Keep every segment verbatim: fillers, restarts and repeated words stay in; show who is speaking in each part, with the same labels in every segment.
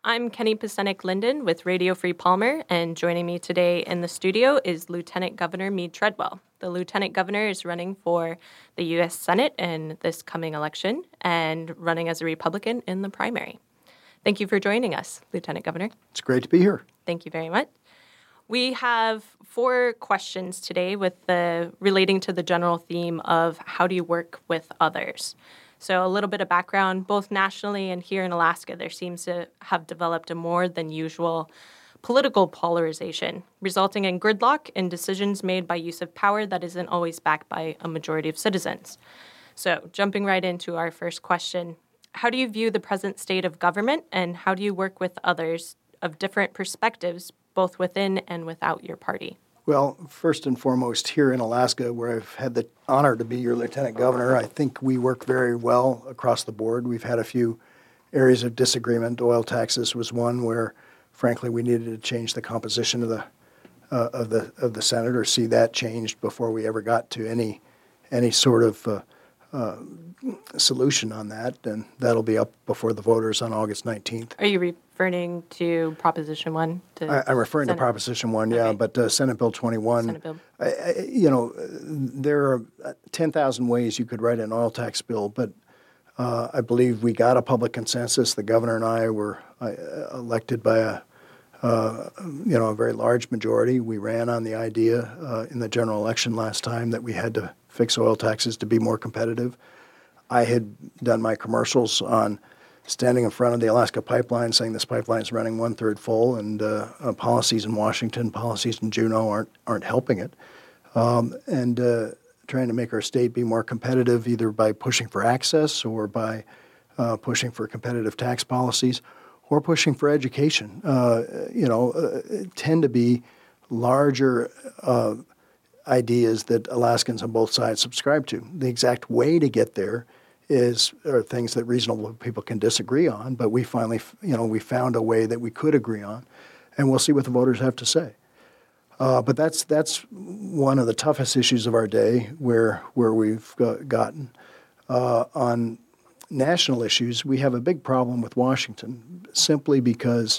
Speaker 1: I'm Kenny Pasenik Linden with Radio Free Palmer, and joining me today in the studio is Lieutenant Governor Mead Treadwell. The Lieutenant Governor is running for the U S Senate in this coming election and running as a Republican in the primary. Thank you for joining us, Lieutenant Governor.
Speaker 2: It's great to be here.
Speaker 1: Thank you very much. We have four questions today with the relating to the general theme of how do you work with others. So a little bit of background, both nationally and here in Alaska, there seems to have developed a more than usual political polarization, resulting in gridlock and decisions made by use of power that isn't always backed by a majority of citizens. So jumping right into our first question, how do you view the present state of government, and how do you work with others of different perspectives, both within and without your party?
Speaker 2: Well, first and foremost, here in Alaska, where I've had the honor to be your lieutenant governor, I think we work very well across the board. We've had a few areas of disagreement. Oil taxes was one where, frankly, we needed to change the composition of the uh, of the of the Senate, or see that changed before we ever got to any any sort of uh, uh, solution on that, and that'll be up before the voters on August nineteenth.
Speaker 1: Are you referring to Proposition one? To
Speaker 2: I, I'm referring
Speaker 1: Senate?
Speaker 2: to Proposition one, yeah,
Speaker 1: Okay.
Speaker 2: but uh, Senate Bill twenty-one,
Speaker 1: Senate Bill.
Speaker 2: I, I, you know, there are ten thousand ways you could write an oil tax bill, but uh, I believe we got a public consensus. The governor and I were uh, elected by a, uh, you know, a very large majority. We ran on the idea uh, in the general election last time that we had to fix oil taxes to be more competitive. I had done my commercials on standing in front of the Alaska pipeline saying this pipeline is running one-third full, and uh, uh, policies in Washington, policies in Juneau aren't aren't helping it. Um, and uh, trying to make our state be more competitive either by pushing for access or by uh, pushing for competitive tax policies or pushing for education, uh, you know, uh, tend to be larger uh, ideas that Alaskans on both sides subscribe to. The exact way to get there is are things that reasonable people can disagree on, but we finally, you know, we found a way that we could agree on, and we'll see what the voters have to say. Uh, but that's that's one of the toughest issues of our day, where where we've got, gotten uh, on national issues. We have a big problem with Washington, simply because.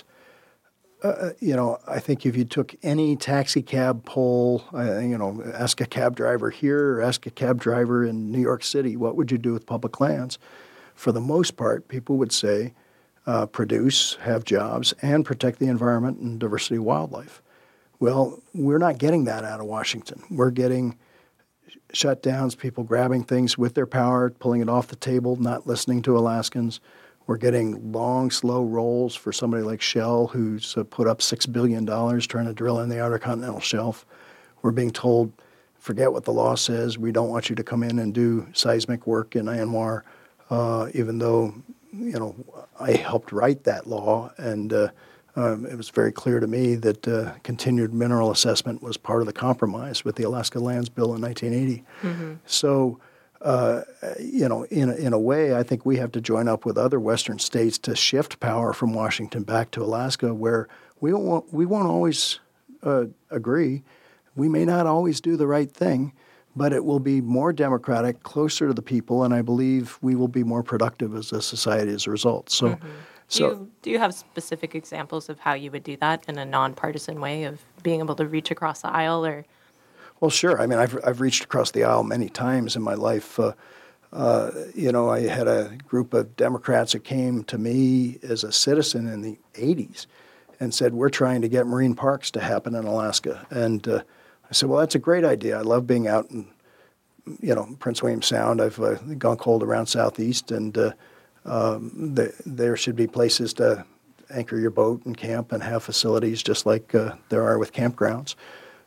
Speaker 2: Uh, you know, I think if you took any taxi cab poll, uh, you know, ask a cab driver here or ask a cab driver in New York City, what would you do with public lands? For the most part, people would say uh, produce, have jobs, and protect the environment and diversity of wildlife. Well, we're not getting that out of Washington. We're getting shutdowns, people grabbing things with their power, pulling it off the table, not listening to Alaskans. We're getting long, slow rolls for somebody like Shell, who's uh, put up six billion dollars trying to drill in the Outer Continental Shelf. We're being told, forget what the law says. We don't want you to come in and do seismic work in ANWR, uh, even though, you know, I helped write that law. And uh, um, it was very clear to me that uh, continued mineral assessment was part of the compromise with the Alaska Lands Bill in nineteen eighty. Mm-hmm. So, Uh, you know, in a, in a way, I think we have to join up with other Western states to shift power from Washington back to Alaska, where we won't we won't always uh, agree. We may not always do the right thing, but it will be more democratic, closer to the people, and I believe we will be more productive as a society as a result. So,
Speaker 1: mm-hmm.
Speaker 2: so
Speaker 1: do you, do you have specific examples of how you would do that in a nonpartisan way of being able to reach across the aisle, or?
Speaker 2: Well, sure. I mean, I've I've reached across the aisle many times in my life. Uh, uh, you know, I had a group of Democrats that came to me as a citizen in the eighties and said, we're trying to get marine parks to happen in Alaska. And uh, I said, well, that's a great idea. I love being out in, you know, Prince William Sound. I've uh, gone cold around Southeast, and uh, um, the, there should be places to anchor your boat and camp and have facilities just like uh, there are with campgrounds.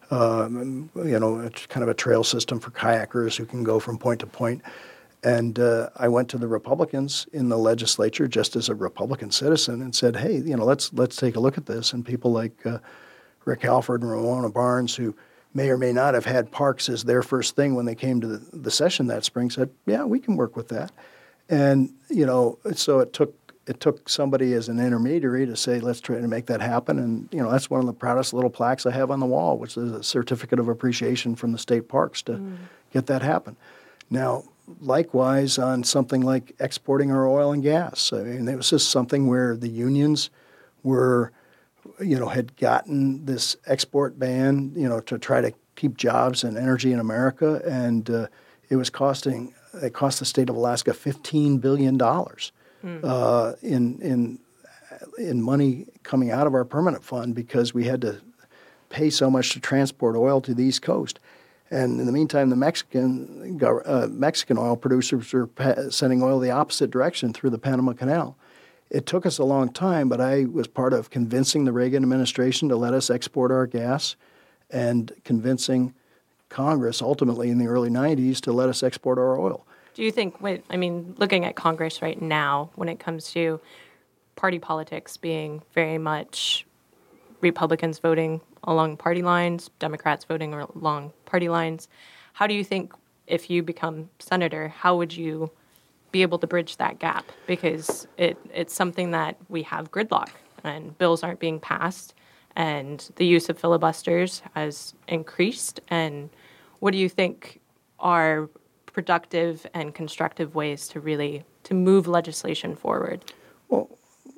Speaker 2: Um, you know, it's kind of a trail system for kayakers who can go from point to point. And uh, I went to the Republicans in the legislature just as a Republican citizen and said, hey, you know, let's let's take a look at this. And people like uh, Rick Halford and Ramona Barnes, who may or may not have had parks as their first thing when they came to the, the session that spring, said, yeah, we can work with that. And, you know, so it took It took somebody as an intermediary to say, let's try to make that happen. And, you know, that's one of the proudest little plaques I have on the wall, which is a certificate of appreciation from the state parks to mm. get that happen. Now, likewise, on something like exporting our oil and gas. I mean, it was just something where the unions were, you know, had gotten this export ban, you know, to try to keep jobs and energy in America, and uh, it was costing it cost the state of Alaska fifteen billion dollars mm. uh, in in in money coming out of our permanent fund because we had to pay so much to transport oil to the East Coast. And in the meantime, the Mexican uh, Mexican oil producers were pa- sending oil the opposite direction through the Panama Canal. It took us a long time, but I was part of convincing the Reagan administration to let us export our gas and convincing Congress ultimately in the early nineties to let us export our oil.
Speaker 1: Do you think, wait, I mean, looking at Congress right now, when it comes to party politics being very much Republicans voting along party lines, Democrats voting along party lines, how do you think if you become senator, how would you be able to bridge that gap? Because it, it's something that we have gridlock and bills aren't being passed and the use of filibusters has increased. And what do you think are productive and constructive ways to really to move legislation forward?
Speaker 2: Well,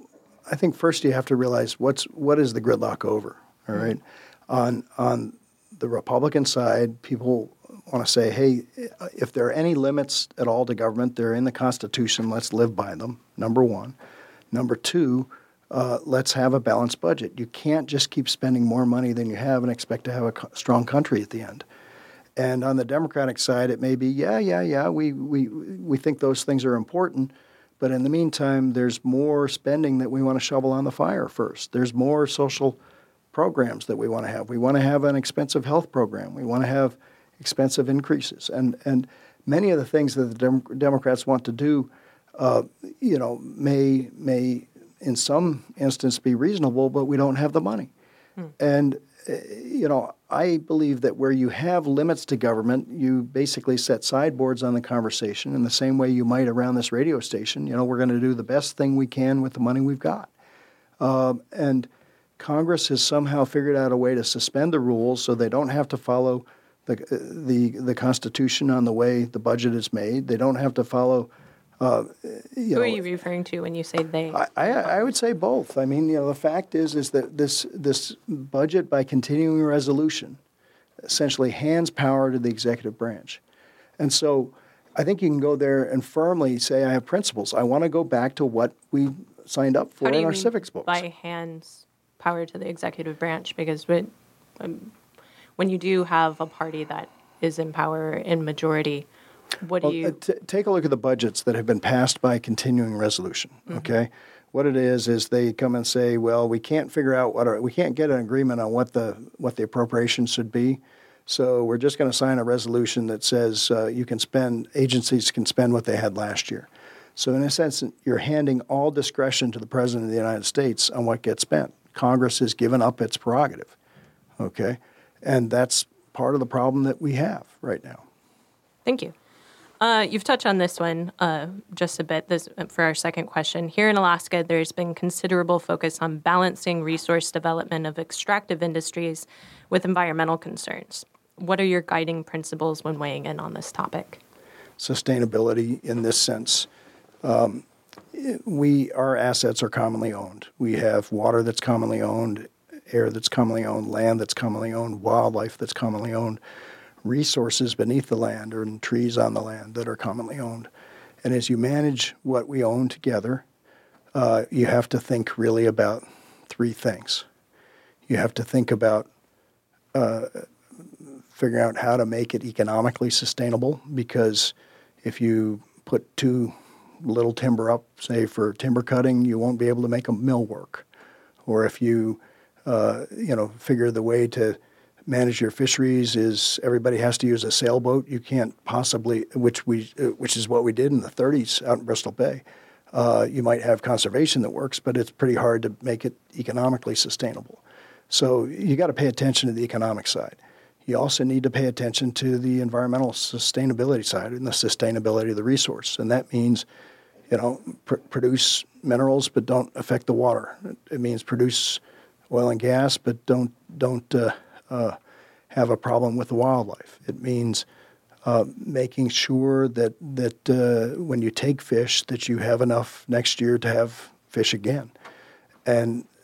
Speaker 2: I think first you have to realize what's what is the gridlock over, all right? Mm-hmm. On on the Republican side, people want to say, hey, if there are any limits at all to government, they're in the Constitution, let's live by them, number one. Number two, uh, let's have a balanced budget. You can't just keep spending more money than you have and expect to have a co- strong country at the end. And on the Democratic side, it may be, yeah, yeah, yeah, we, we, we think those things are important, but in the meantime, there's more spending that we want to shovel on the fire first. There's more social programs that we want to have. We want to have an expensive health program. We want to have expensive increases. And and many of the things that the Dem- Democrats want to do, uh, you know, may, may in some instance be reasonable, but we don't have the money. Hmm. And, uh, you know, I believe that where you have limits to government, you basically set sideboards on the conversation in the same way you might around this radio station. You know, we're going to do the best thing we can with the money we've got. Uh, and Congress has somehow figured out a way to suspend the rules so they don't have to follow the the, the Constitution on the way the budget is made. They don't have to follow. Uh, you
Speaker 1: Who
Speaker 2: know,
Speaker 1: are you referring to when you say they?
Speaker 2: I, I, I would say both. I mean, you know, the fact is is that this this budget by continuing resolution essentially hands power to the executive branch, and so I think you can go there and firmly say, I have principles. I want to go back to what we signed up for
Speaker 1: How do
Speaker 2: in
Speaker 1: you
Speaker 2: our
Speaker 1: mean
Speaker 2: civics books.
Speaker 1: By hands power to the executive branch, because when, um, when you do have a party that is in power in majority, what
Speaker 2: well,
Speaker 1: do you...
Speaker 2: Uh, t- take a look at the budgets that have been passed by continuing resolution, mm-hmm. okay? What it is is they come and say, well, we can't figure out what our, we can't get an agreement on what the what the appropriations should be, so we're just going to sign a resolution that says uh, you can spend, agencies can spend what they had last year. So in a sense, you're handing all discretion to the President of the United States on what gets spent. Congress has given up its prerogative, okay? And that's part of the problem that we have right now.
Speaker 1: Thank you. Uh, you've touched on this one uh, just a bit this, for our second question. Here in Alaska, there's been considerable focus on balancing resource development of extractive industries with environmental concerns. What are your guiding principles when weighing in on this topic?
Speaker 2: Sustainability in this sense. Um, we our assets are commonly owned. We have water that's commonly owned, air that's commonly owned, land that's commonly owned, wildlife that's commonly owned, resources beneath the land or trees on the land that are commonly owned. And as you manage what we own together, uh, you have to think really about three things. You have to think about uh, figuring out how to make it economically sustainable, because if you put too little timber up, say for timber cutting, you won't be able to make a mill work. Or if you, uh, you know, figure the way to manage your fisheries is everybody has to use a sailboat, you can't possibly, which we, uh, which is what we did in the thirties out in Bristol Bay. Uh, you might have conservation that works, but it's pretty hard to make it economically sustainable. So you got to pay attention to the economic side. You also need to pay attention to the environmental sustainability side and the sustainability of the resource. And that means, you know, pr- produce minerals but don't affect the water. It means produce oil and gas but don't don't uh, uh, have a problem with the wildlife. It means uh, making sure that that uh, when you take fish that you have enough next year to have fish again. And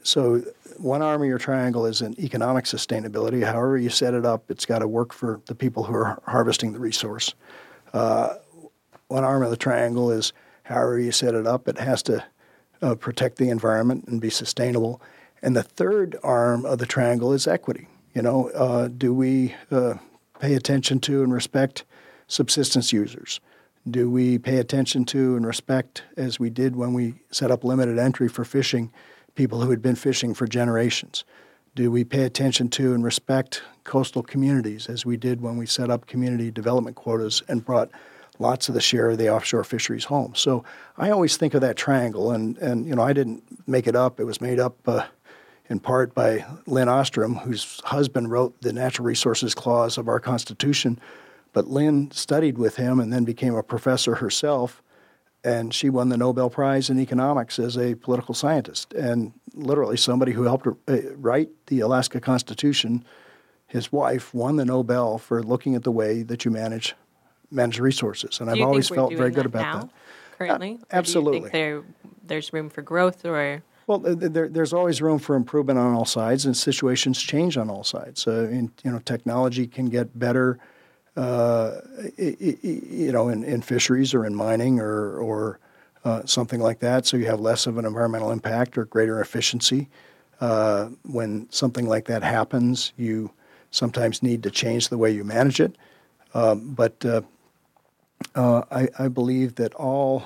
Speaker 2: so one arm of your triangle is in economic sustainability. However you set it up, it's got to work for the people who are harvesting the resource. Uh, one arm of the triangle is however you set it up, it has to uh, protect the environment and be sustainable. And the third arm of the triangle is equity. You know, uh, do we uh, pay attention to and respect subsistence users? Do we pay attention to and respect, as we did when we set up limited entry for fishing, people who had been fishing for generations? Do we pay attention to and respect coastal communities, as we did when we set up community development quotas and brought lots of the share of the offshore fisheries home? So I always think of that triangle, and, and you know, I didn't make it up. It was made up uh, in part by Lynn Ostrom, whose husband wrote the Natural Resources Clause of our Constitution. But Lynn studied with him and then became a professor herself, and she won the Nobel Prize in economics as a political scientist. And literally somebody who helped her write the Alaska Constitution, his wife, won the Nobel for looking at the way that you manage manage resources. And
Speaker 1: Do
Speaker 2: I've
Speaker 1: you
Speaker 2: always
Speaker 1: think we're
Speaker 2: felt
Speaker 1: doing
Speaker 2: very good
Speaker 1: that
Speaker 2: about
Speaker 1: now,
Speaker 2: that.
Speaker 1: currently?
Speaker 2: Uh, absolutely.
Speaker 1: Or do you think there, there's room for growth, or?
Speaker 2: Well, there, there's always room for improvement on all sides, and situations change on all sides. Uh, in, you know, technology can get better. Uh, you know, in, in fisheries or in mining or, or uh, something like that, so you have less of an environmental impact or greater efficiency. Uh, when something like that happens, you sometimes need to change the way you manage it. Um, but uh, uh, I, I believe that all,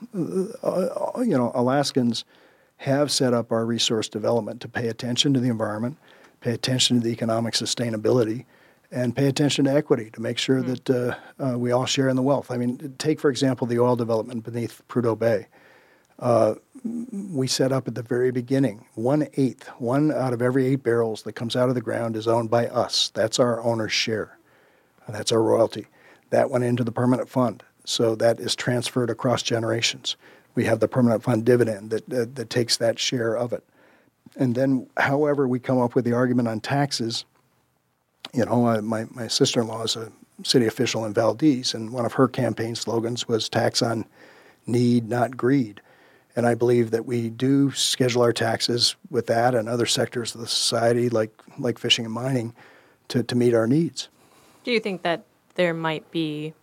Speaker 2: uh, you know, Alaskans have set up our resource development to pay attention to the environment, pay attention to the economic sustainability, and pay attention to equity to make sure mm-hmm. that uh, uh, we all share in the wealth. I mean, take, for example, the oil development beneath Prudhoe Bay. Uh, we set up at the very beginning, one-eighth, one out of every eight barrels that comes out of the ground is owned by us. That's our owner's share. That's our royalty. That went into the permanent fund, so that is transferred across generations. We have the permanent fund dividend that, that, that takes that share of it. And then, however we come up with the argument on taxes, you know, uh, my, my sister-in-law is a city official in Valdez, and one of her campaign slogans was tax on need, not greed. And I believe that we do schedule our taxes with that and other sectors of the society, like like fishing and mining, to, to meet our needs.
Speaker 1: Do you think that there might be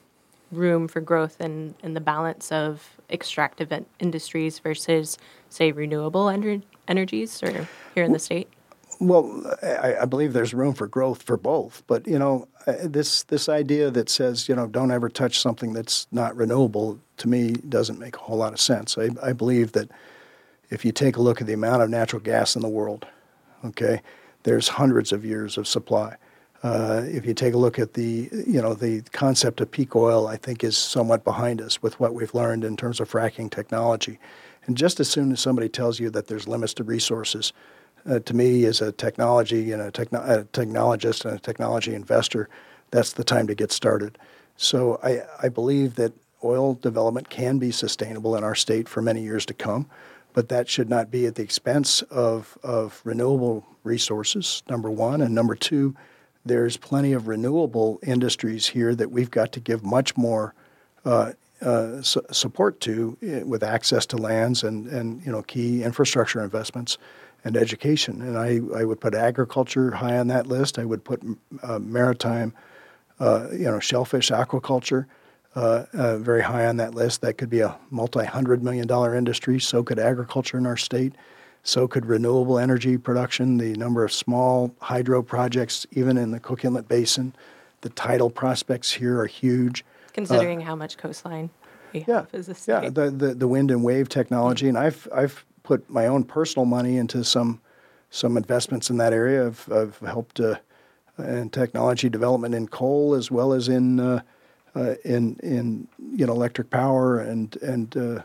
Speaker 1: room for growth in, in the balance of extractive en- industries versus, say, renewable ener- energies or here in the state?
Speaker 2: Well, I, I believe there's room for growth for both. But, you know, this this idea that says, you know, don't ever touch something that's not renewable, to me, doesn't make a whole lot of sense. I, I believe that if you take a look at the amount of natural gas in the world, okay, there's hundreds of years of supply. Uh, if you take a look at the, you know, the concept of peak oil, I think is somewhat behind us with what we've learned in terms of fracking technology. And just as soon as somebody tells you that there's limits to resources, Uh, to me, as a technology and a, techno- a technologist and a technology investor, that's the time to get started. So I, I believe that oil development can be sustainable in our state for many years to come, but that should not be at the expense of, of renewable resources, number one. And number two, there's plenty of renewable industries here that we've got to give much more uh, uh, su- support to uh, with access to lands and, and you know key infrastructure investments and education. And I, I would put agriculture high on that list. I would put uh, maritime, uh, you know, shellfish aquaculture uh, uh, very high on that list. That could be a multi-hundred million dollar industry. So could agriculture in our state. So could renewable energy production, the number of small hydro projects, even in the Cook Inlet Basin. The tidal prospects here are huge.
Speaker 1: Considering uh, how much coastline we
Speaker 2: yeah,
Speaker 1: have as a state.
Speaker 2: Yeah, the, the, the wind and wave technology. And I've I've put my own personal money into some some investments in that area. I've, I've helped uh, in technology development in coal as well as in uh, uh, in in you know electric power and and uh,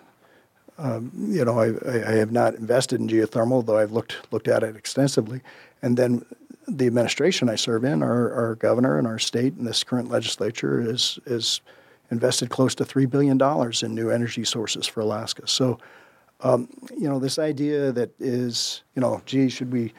Speaker 2: um, you know I, I have not invested in geothermal, though I've looked looked at it extensively. And then the administration I serve in, our, our governor and our state and this current legislature is is invested close to three billion dollars in new energy sources for Alaska. So. Um, you know, this idea that is, you know, gee, should we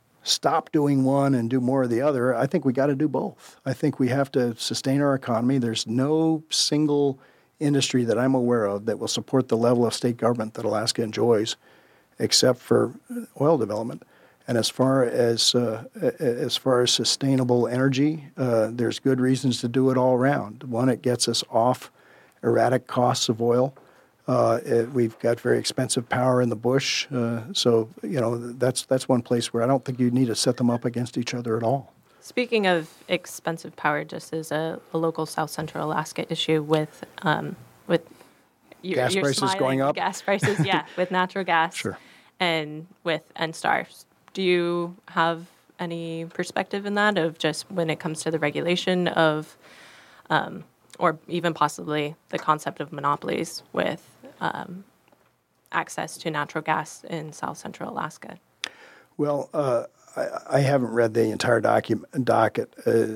Speaker 2: stop doing one and do more of the other? I think we got to do both. I think we have to sustain our economy. There's no single industry that I'm aware of that will support the level of state government that Alaska enjoys except for oil development. And as far as uh, as far as sustainable energy, uh, there's good reasons to do it all around. One, it gets us off erratic costs of oil. Uh, it, we've got very expensive power in the bush, uh, so you know that's that's one place where I don't think you need to set them up against each other at all.
Speaker 1: Speaking of expensive power, just as a, a local South Central Alaska issue with um, with you're,
Speaker 2: gas
Speaker 1: you're
Speaker 2: prices
Speaker 1: smiling,
Speaker 2: going up.
Speaker 1: Gas prices, yeah, with natural gas,
Speaker 2: Sure.
Speaker 1: and with N S T A R. Do you have any perspective in that of just when it comes to the regulation of, um, or even possibly the concept of monopolies with um, access to natural gas in South Central Alaska?
Speaker 2: Well, uh, I, I haven't read the entire document docket uh,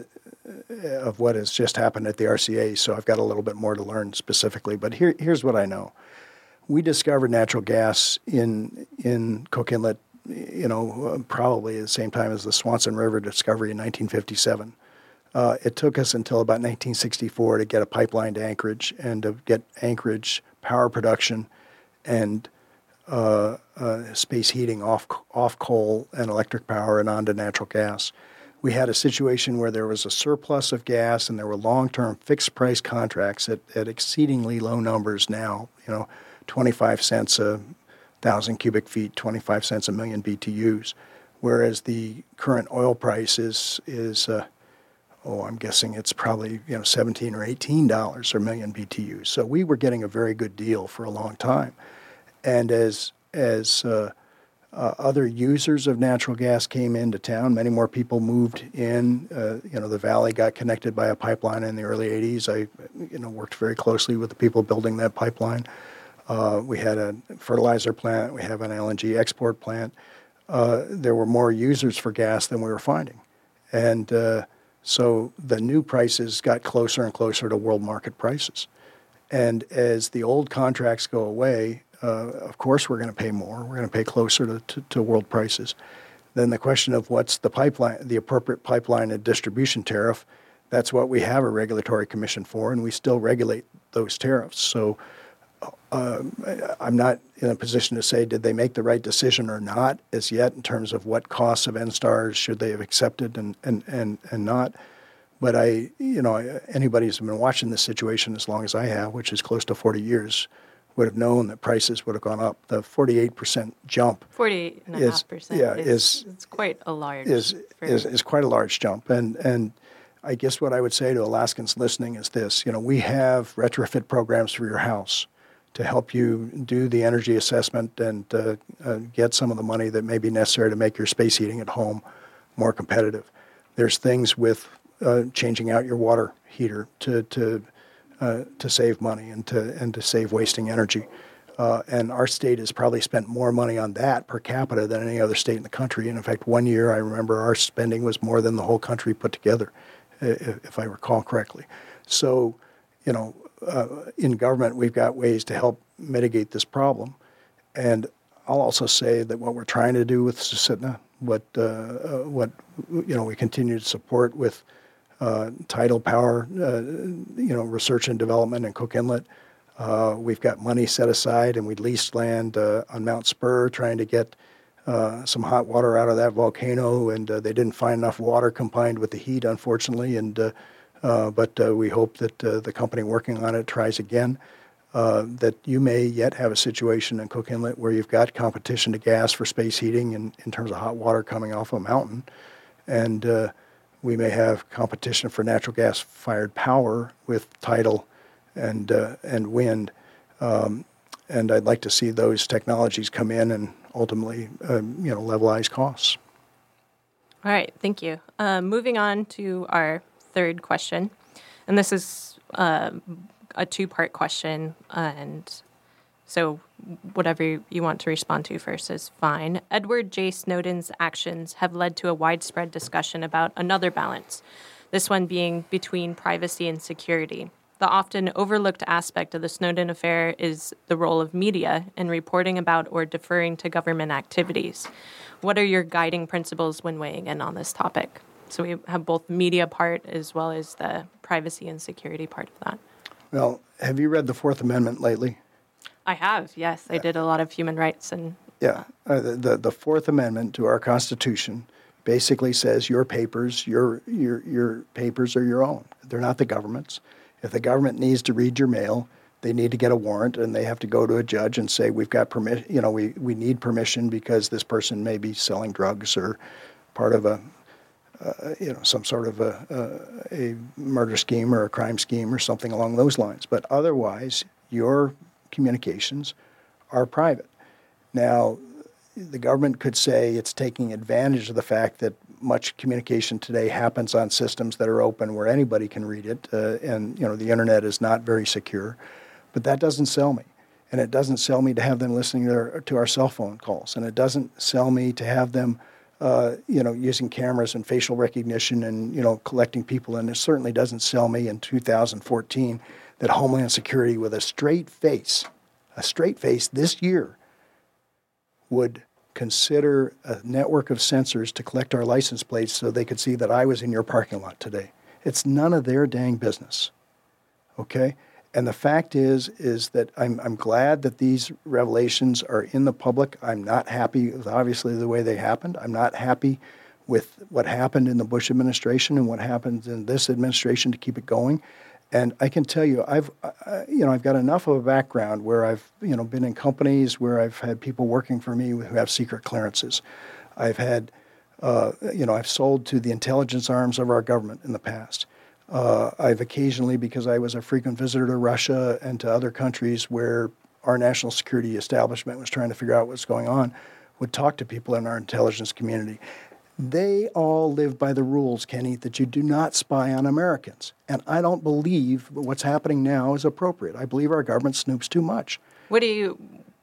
Speaker 2: of what has just happened at the R C A, so I've got a little bit more to learn specifically. But here, here's what I know: we discovered natural gas in in Cook Inlet, you know, probably at the same time as the Swanson River discovery in nineteen fifty-seven. Uh, it took us until about nineteen sixty-four to get a pipeline to Anchorage and to get Anchorage power production and uh, uh, space heating off off coal and electric power and onto natural gas. We had a situation where there was a surplus of gas and there were long-term fixed-price contracts at, at exceedingly low numbers now, you know, twenty-five cents a thousand cubic feet, twenty-five cents a million B T Us, whereas the current oil price is, is uh, oh, I'm guessing it's probably, you know, seventeen or eighteen dollars a million B T Us. So we were getting a very good deal for a long time. And as as uh, uh, other users of natural gas came into town, many more people moved in. Uh, you know, the valley got connected by a pipeline in the early eighties. I, you know, worked very closely with the people building that pipeline. Uh, we had a fertilizer plant. We have an L N G export plant. Uh, there were more users for gas than we were finding. And uh, so the new prices got closer and closer to world market prices. And as the old contracts go away, uh, of course we're going to pay more. We're going to pay closer to, to, to world prices. Then the question of what's the pipeline, the appropriate pipeline and distribution tariff, that's what we have a regulatory commission for, and we still regulate those tariffs. So uh, I'm not in a position to say did they make the right decision or not as yet in terms of what costs of N S T A Rs should they have accepted and, and, and, and not. But I, you know, anybody who's been watching this situation as long as I have, which is close to forty years, would have known that prices would have gone up. The forty-eight percent jump
Speaker 1: forty-eight point five percent
Speaker 2: is, yeah,
Speaker 1: is,
Speaker 2: is,
Speaker 1: it's quite a large
Speaker 2: is,
Speaker 1: for,
Speaker 2: is, is quite a large jump. And, and I guess what I would say to Alaskans listening is this, you know, we have retrofit programs for your house to help you do the energy assessment and uh, uh, get some of the money that may be necessary to make your space heating at home more competitive. There's things with uh, changing out your water heater to to uh, to save money and to and to save wasting energy. Uh, and our state has probably spent more money on that per capita than any other state in the country. And in fact, one year I remember our spending was more than the whole country put together, if, if I recall correctly. So, you know, uh, in government, we've got ways to help mitigate this problem. And I'll also say that what we're trying to do with Susitna, what uh, uh, what you know we continue to support with uh, tidal power, uh, you know, research and development in Cook Inlet. Uh, we've got money set aside, and we leased land uh, on Mount Spur, trying to get uh, some hot water out of that volcano, and uh, they didn't find enough water combined with the heat, unfortunately. And uh, uh, but uh, we hope that uh, the company working on it tries again. Uh, that you may yet have a situation in Cook Inlet where you've got competition to gas for space heating in, in terms of hot water coming off a mountain. And uh, we may have competition for natural gas-fired power with tidal and uh, and wind. Um, and I'd like to see those technologies come in and ultimately, um, you know, levelize costs.
Speaker 1: All right, thank you. Uh, moving on to our third question, and this is uh, a two-part question, and so whatever you want to respond to first is fine. Edward J. Snowden's actions have led to a widespread discussion about another balance, this one being between privacy and security. The often overlooked aspect of the Snowden affair is the role of media in reporting about or deferring to government activities. What are your guiding principles when weighing in on this topic? So we have both media part as well as the privacy and security part of that. Well,
Speaker 2: have you read the Fourth Amendment lately?
Speaker 1: I have, yes. I did a lot of human rights and
Speaker 2: Yeah, uh, the, the the Fourth Amendment to our Constitution basically says your papers, your your your papers are your own. They're not the government's. If the government needs to read your mail, they need to get a warrant, and they have to go to a judge and say, "We've got permission. You know, we we need permission because this person may be selling drugs or part of a, uh, you know, some sort of a, a a murder scheme or a crime scheme or something along those lines. But otherwise, your communications are private." Now, the government could say it's taking advantage of the fact that much communication today happens on systems that are open where anybody can read it, uh, and you know the internet is not very secure. But that doesn't sell me, and it doesn't sell me to have them listening to, their, to our cell phone calls, and it doesn't sell me to have them, uh, you know, using cameras and facial recognition and you know collecting people. And it certainly doesn't sell me in two thousand fourteen that Homeland Security, with a straight face, a straight face this year, would consider a network of sensors to collect our license plates so they could see that I was in your parking lot today. It's none of their dang business, okay? And the fact is, is that I'm, I'm glad that these revelations are in the public. I'm not happy with, obviously, the way they happened. I'm not happy with what happened in the Bush administration and what happened in this administration to keep it going. And I can tell you, I've, uh, you know, I've got enough of a background where I've, you know, been in companies where I've had people working for me who have secret clearances. I've had, uh, you know, I've sold to the intelligence arms of our government in the past. Uh, I've occasionally, because I was a frequent visitor to Russia and to other countries where our national security establishment was trying to figure out what's going on, would talk to people in our intelligence community. They all live by the rules, Kenny, that you do not spy on Americans. And I don't believe what's happening now is appropriate. I believe our government snoops too much.
Speaker 1: What do you,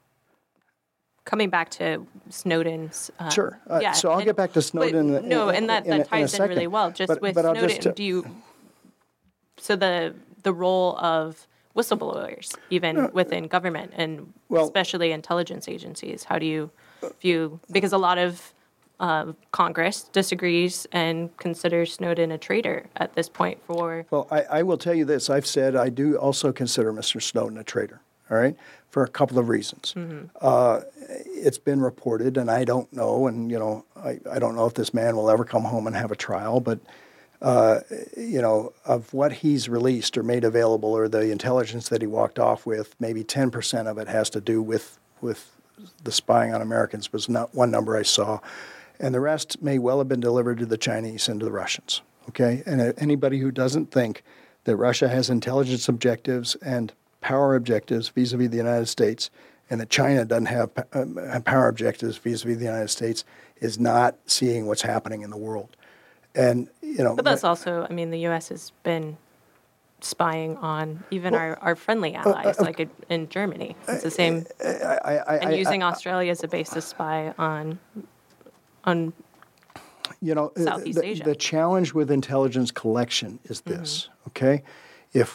Speaker 1: coming back to Snowden's... Uh,
Speaker 2: sure. Uh,
Speaker 1: yeah,
Speaker 2: so I'll
Speaker 1: and,
Speaker 2: get back to Snowden.
Speaker 1: But,
Speaker 2: in,
Speaker 1: no,
Speaker 2: in,
Speaker 1: and that,
Speaker 2: in,
Speaker 1: that ties in, in really well. Just
Speaker 2: but,
Speaker 1: with
Speaker 2: but
Speaker 1: Snowden,
Speaker 2: just, uh,
Speaker 1: do you... So the the role of whistleblowers, even uh, within government and well, especially intelligence agencies, how do you view... Because a lot of... Uh, Congress disagrees and considers Snowden a traitor at this point for...
Speaker 2: Well, I, I will tell you this. I've said I do also consider Mister Snowden a traitor, all right, for a couple of reasons. Mm-hmm. Uh, it's been reported, and I don't know, and, you know, I, I don't know if this man will ever come home and have a trial, but, uh, you know, of what he's released or made available or the intelligence that he walked off with, maybe ten percent of it has to do with, with the spying on Americans was not one number I saw. And the rest may well have been delivered to the Chinese and to the Russians, okay? And anybody who doesn't think that Russia has intelligence objectives and power objectives vis-a-vis the United States and that China doesn't have power objectives vis-a-vis the United States is not seeing what's happening in the world. And, you know...
Speaker 1: But that's also, I mean, the U S has been spying on even well, our, our friendly allies, uh, uh, like in Germany. It's the same.
Speaker 2: I, I, I,
Speaker 1: and using
Speaker 2: I, I,
Speaker 1: Australia as a base to spy on... on
Speaker 2: you know,
Speaker 1: Southeast
Speaker 2: the,
Speaker 1: Asia.
Speaker 2: The challenge with intelligence collection is this, mm-hmm. okay? If,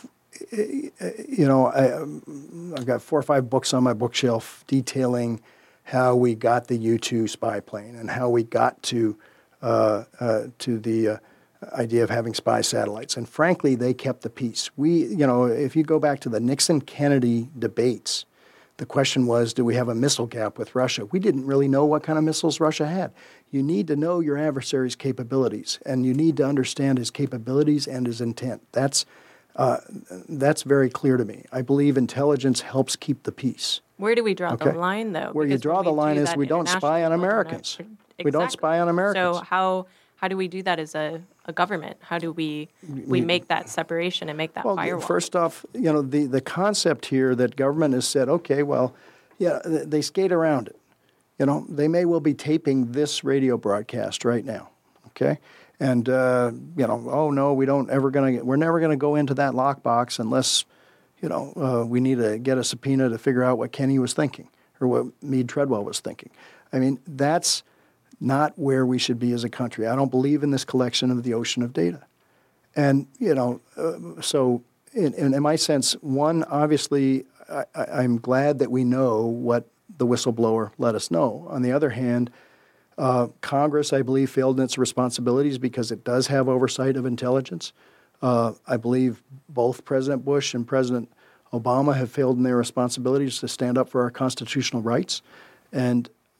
Speaker 2: you know, I, I've got four or five books on my bookshelf detailing how we got the U two spy plane and how we got to uh, uh, to the uh, idea of having spy satellites. And frankly, they kept the peace. We, you know, if you go back to the Nixon-Kennedy debates, the question was, do we have a missile gap with Russia? We didn't really know what kind of missiles Russia had. You need to know your adversary's capabilities, and you need to understand his capabilities and his intent. That's uh, that's very clear to me. I believe intelligence helps keep the peace.
Speaker 1: Where do we draw
Speaker 2: okay?
Speaker 1: the line, though?
Speaker 2: Where
Speaker 1: because
Speaker 2: you draw the line is we don't spy on Americans. Exactly. We don't spy on Americans.
Speaker 1: So how how do we do that as a, a government? How do we we make that separation and make that
Speaker 2: well,
Speaker 1: firewall?
Speaker 2: First off, you know, the, the concept here that government has said, okay, well, yeah, they skate around it. You know, they may well be taping this radio broadcast right now, okay? And, uh, you know, oh, no, we don't ever going to, we're never going to go into that lockbox unless, you know, uh, we need to get a subpoena to figure out what Kenny was thinking or what Meade Treadwell was thinking. I mean, that's not where we should be as a country. I don't believe in this collection of the ocean of data. And, you know, uh, so in, in my sense, one, obviously, I, I'm glad that we know what the whistleblower let us know. On the other hand, uh, Congress, I believe, failed in its responsibilities because it does have oversight of intelligence. Uh, I believe both President Bush and President Obama have failed in their responsibilities to stand up for our constitutional rights. And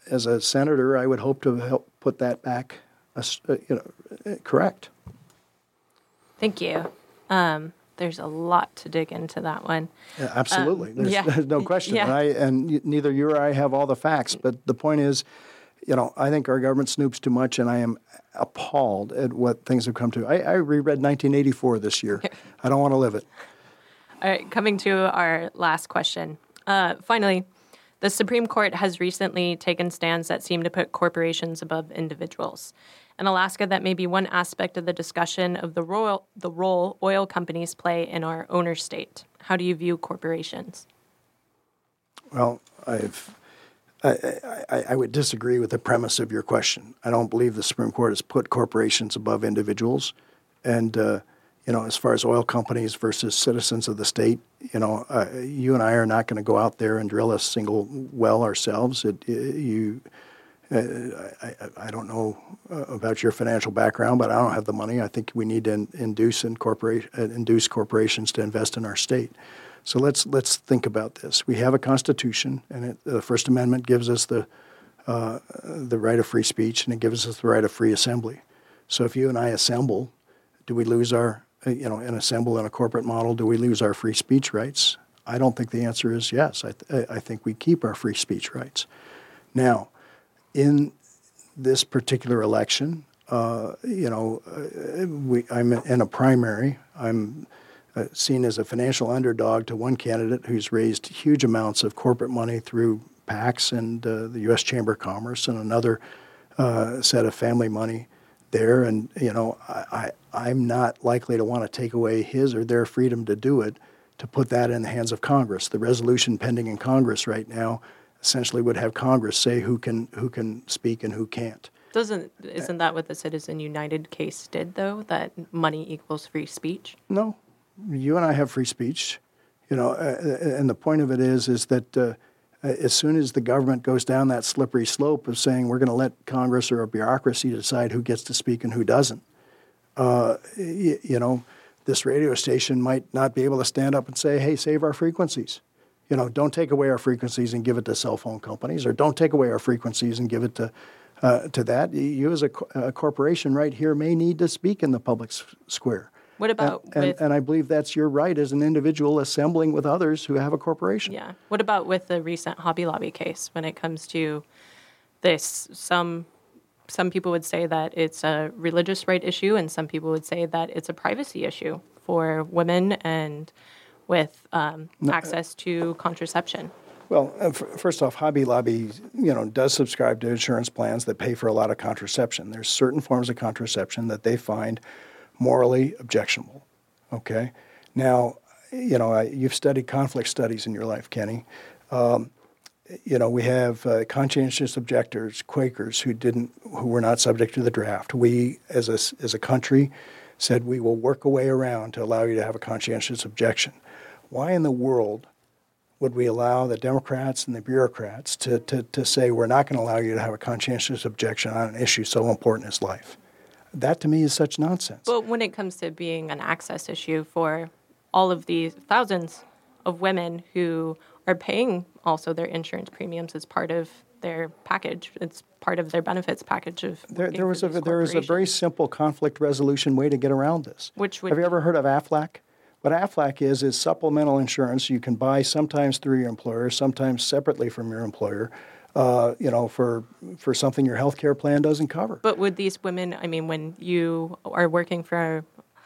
Speaker 2: as a senator, I would hope to help put that back, uh, you know, correct.
Speaker 1: Thank you. Um, there's a lot to dig into that one.
Speaker 2: Yeah, absolutely.
Speaker 1: Um,
Speaker 2: there's,
Speaker 1: yeah.
Speaker 2: there's no question.
Speaker 1: Yeah.
Speaker 2: And, I, and neither you or I have all the facts. But the point is, you know, I think our government snoops too much, and I am appalled at what things have come to. I, I reread nineteen eighty-four this year. I don't want to live it.
Speaker 1: All right, coming to our last question. Uh, finally, the Supreme Court has recently taken stands that seem to put corporations above individuals. In Alaska, that may be one aspect of the discussion of the role, the role oil companies play in our owner state. How do you view corporations?
Speaker 2: Well, I've, I, I, I would disagree with the premise of your question. I don't believe the Supreme Court has put corporations above individuals. And, uh, you know, as far as oil companies versus citizens of the state, you know, uh, you and I are not going to go out there and drill a single well ourselves. It, it, you... Uh, I, I don't know uh, about your financial background, but I don't have the money. I think we need to in, induce, incorporate, uh, induce corporations to invest in our state. So let's let's think about this. We have a Constitution, and it, the First Amendment gives us the uh, the right of free speech, and it gives us the right of free assembly. So if you and I assemble, do we lose our, uh, you know, and assemble in a corporate model, do we lose our free speech rights? I don't think the answer is yes. I, th- I think we keep our free speech rights. Now, in this particular election, uh, you know, uh, we, I'm in a primary. I'm uh, seen as a financial underdog to one candidate who's raised huge amounts of corporate money through PACs and uh, the U S Chamber of Commerce, and another uh, set of family money there. And, you know, I, I, I'm not likely to want to take away his or their freedom to do it, to put that in the hands of Congress. The resolution pending in Congress right now essentially would have Congress say who can who can speak and who can't. Doesn't
Speaker 1: isn't that what the Citizen United case did, though? That money equals free speech?
Speaker 2: No, you and I have free speech, you know, uh, and the point of it is is that uh, as soon as the government goes down that slippery slope of saying we're going to let Congress or a bureaucracy decide who gets to speak and who doesn't, uh, you, you know, this radio station might not be able to stand up and say, hey, save our frequencies. You know, don't take away our frequencies and give it to cell phone companies, or don't take away our frequencies and give it to uh, to that. You as a, a corporation right here may need to speak in the public s- square.
Speaker 1: What about
Speaker 2: and,
Speaker 1: with,
Speaker 2: and, and I believe that's your right as an individual assembling with others who have a corporation.
Speaker 1: Yeah. What about with the recent Hobby Lobby case when it comes to this? Some some people would say that it's a religious right issue, and some people would say that it's a privacy issue for women and with um, no, access to contraception.
Speaker 2: Well, uh, f- first off, Hobby Lobby, you know, does subscribe to insurance plans that pay for a lot of contraception. There's certain forms of contraception that they find morally objectionable. Okay, now, you know, I, you've studied conflict studies in your life, Kenny. Um, you know, we have uh, conscientious objectors, Quakers, who didn't, who were not subject to the draft. We, as a as a country, said we will work a way around to allow you to have a conscientious objection. Why in the world would we allow the Democrats and the bureaucrats to, to, to say we're not going to allow you to have a conscientious objection on an issue so important as life? That, to me, is such nonsense.
Speaker 1: But when it comes to being an access issue for all of these thousands of women who are paying also their insurance premiums as part of their package, it's part of their benefits package of
Speaker 2: there, there was a there is a very simple conflict resolution way to get around this.
Speaker 1: Which would
Speaker 2: have you ever heard of AFLAC? What AFLAC is, is supplemental insurance you can buy sometimes through your employer, sometimes separately from your employer, uh, you know, for for something your health care plan doesn't cover.
Speaker 1: But would these women, I mean, when you are working for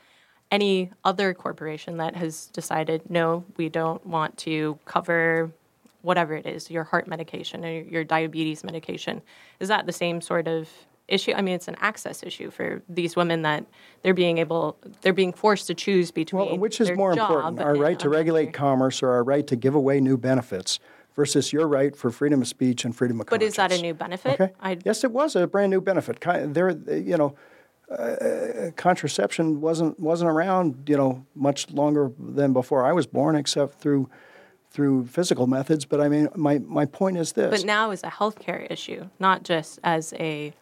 Speaker 1: any other corporation that has decided, no, we don't want to cover whatever it is, your heart medication or your diabetes medication, is that the same sort of issue? I mean, it's an access issue for these women that they're being able, they're being forced to choose between
Speaker 2: well, which is
Speaker 1: their
Speaker 2: more
Speaker 1: job
Speaker 2: important, our right to
Speaker 1: another.
Speaker 2: regulate commerce or our right to give away new benefits versus your right for freedom of speech and freedom of
Speaker 1: but
Speaker 2: conscience.
Speaker 1: But is that a new benefit?
Speaker 2: Okay.
Speaker 1: I'd...
Speaker 2: Yes, it was a brand new benefit. There, you know, uh, contraception wasn't wasn't around, you know, much longer than before I was born, except through. through physical methods, but I mean, my, my point is this.
Speaker 1: But now is a healthcare issue, not just as a,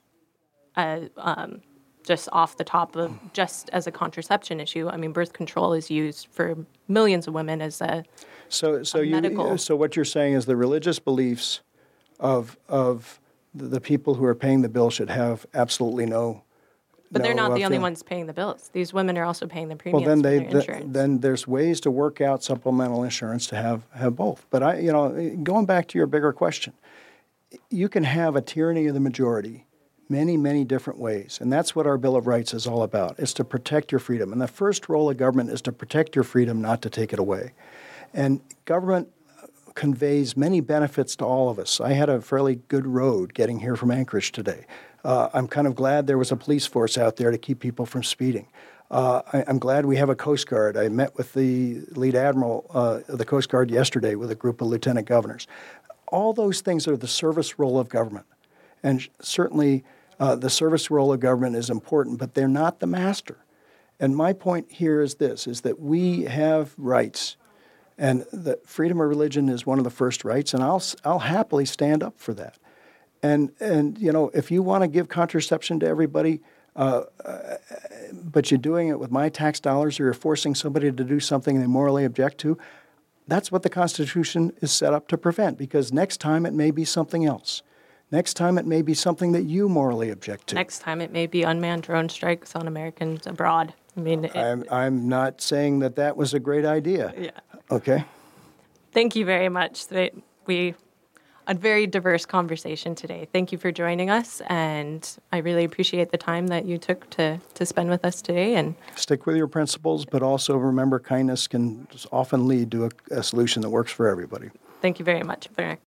Speaker 1: a um, just off the top of, just as a contraception issue. I mean, birth control is used for millions of women as a,
Speaker 2: so, so
Speaker 1: a
Speaker 2: you,
Speaker 1: medical.
Speaker 2: So what you're saying is the religious beliefs of of the, the people who are paying the bill should have absolutely no.
Speaker 1: But they're
Speaker 2: no,
Speaker 1: not
Speaker 2: uh,
Speaker 1: the only
Speaker 2: feel-
Speaker 1: ones paying the bills. These women are also paying the
Speaker 2: Well,
Speaker 1: premiums
Speaker 2: then
Speaker 1: for
Speaker 2: they
Speaker 1: their
Speaker 2: th-
Speaker 1: insurance.
Speaker 2: then there's ways to work out supplemental insurance to have have both. But I, you know, going back to your bigger question, you can have a tyranny of the majority many, many different ways. And that's what our Bill of Rights is all about. It's to protect your freedom. And the first role of government is to protect your freedom, not to take it away. And government conveys many benefits to all of us. I had a fairly good road getting here from Anchorage today. Uh, I'm kind of glad there was a police force out there to keep people from speeding. Uh, I, I'm glad we have a Coast Guard. I met with the lead admiral uh, of the Coast Guard yesterday with a group of lieutenant governors. All those things are the service role of government. And certainly uh, the service role of government is important, but they're not the master. And my point here is this, is that we have rights. And the freedom of religion is one of the first rights, and I'll I'll happily stand up for that. And and you know, if you want to give contraception to everybody, uh, uh, but you're doing it with my tax dollars, or you're forcing somebody to do something they morally object to, that's what the Constitution is set up to prevent. Because next time it may be something else. Next time it may be something that you morally object to.
Speaker 1: Next time it may be unmanned drone strikes on Americans abroad. I mean, it,
Speaker 2: I'm I'm not saying that that was a great idea.
Speaker 1: yeah.
Speaker 2: Okay.
Speaker 1: Thank you very much. They- We a very diverse conversation today. Thank you for joining us, and I really appreciate the time that you took to to spend with us today. And
Speaker 2: Stick with your principles, but also remember kindness can often lead to a, a solution that works for everybody.
Speaker 1: thank you very much.